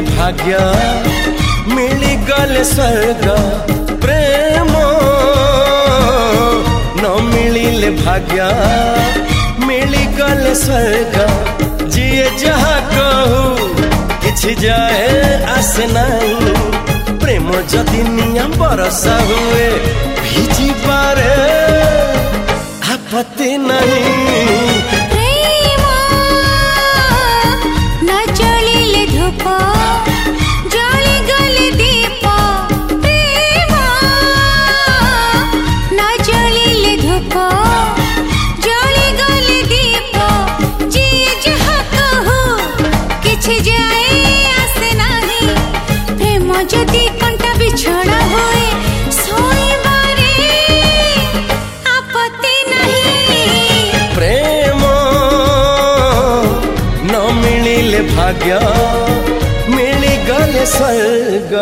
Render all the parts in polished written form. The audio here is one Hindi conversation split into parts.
भाग्य मिली गले स्वर्ग प्रेम न मिलिले भाग्य मिली गले स्वर्ग जिए जहाँ कहू किछि जाए आसे नहीं प्रेम जदि निया बरसा हुए भिजी पारे आपत्ति नहीं भाग्य मिली गले स्वर्ग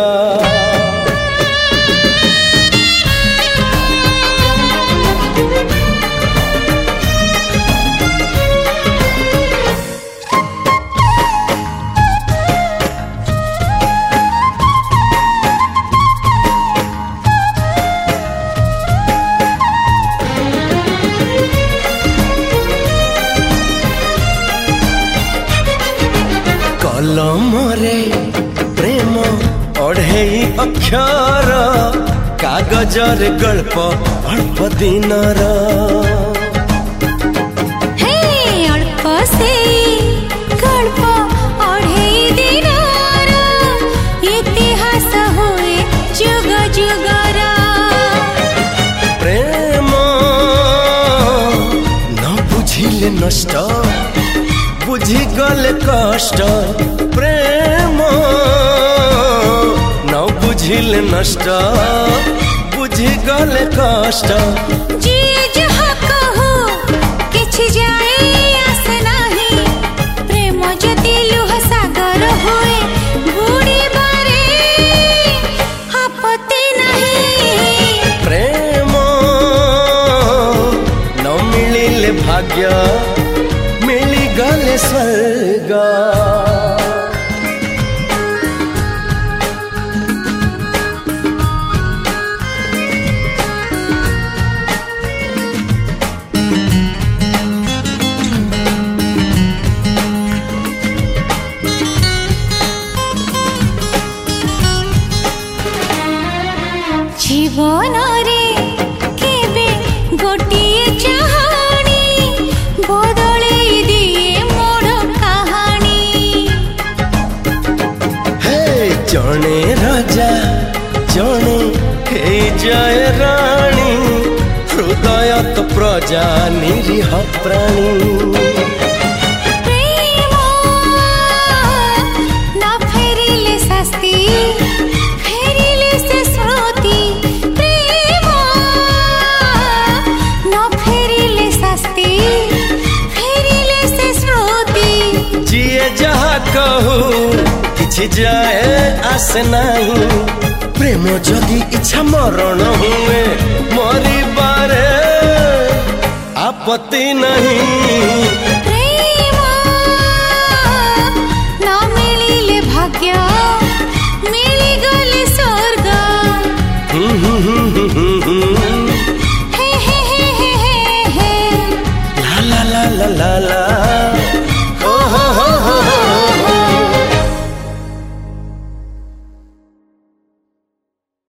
कलमरे प्रेम अढ़ेई अक्षर कागजर गल्प अल्प दिनर अल्प से गल्प अढ़ेई दिनर इतिहास हुए जुग जुगर प्रेम न बुझिले नष्ट बुझी गले कष्ट प्रेम न बुझिले नष्ट बुझी गले कष्ट जिए जहाँ कहू किछि जाए आस नहीं प्रेम जदि लुह सागर हुए बुड़ी बारे आपत्ति नहीं प्रेम न मिलिले भाग्य मिली गले स्वर्ग जीवन रे केबे गोटिए चाहानी बदले दिए मोर कहानी हे जने राजा जने हे जय रानी हृदय तो प्रजा निरीह प्राणी जहाँ कहू किछि जाए आस नहीं प्रेम जदि इच्छा मरण हुए मरी बारे आपत्ति नहीं।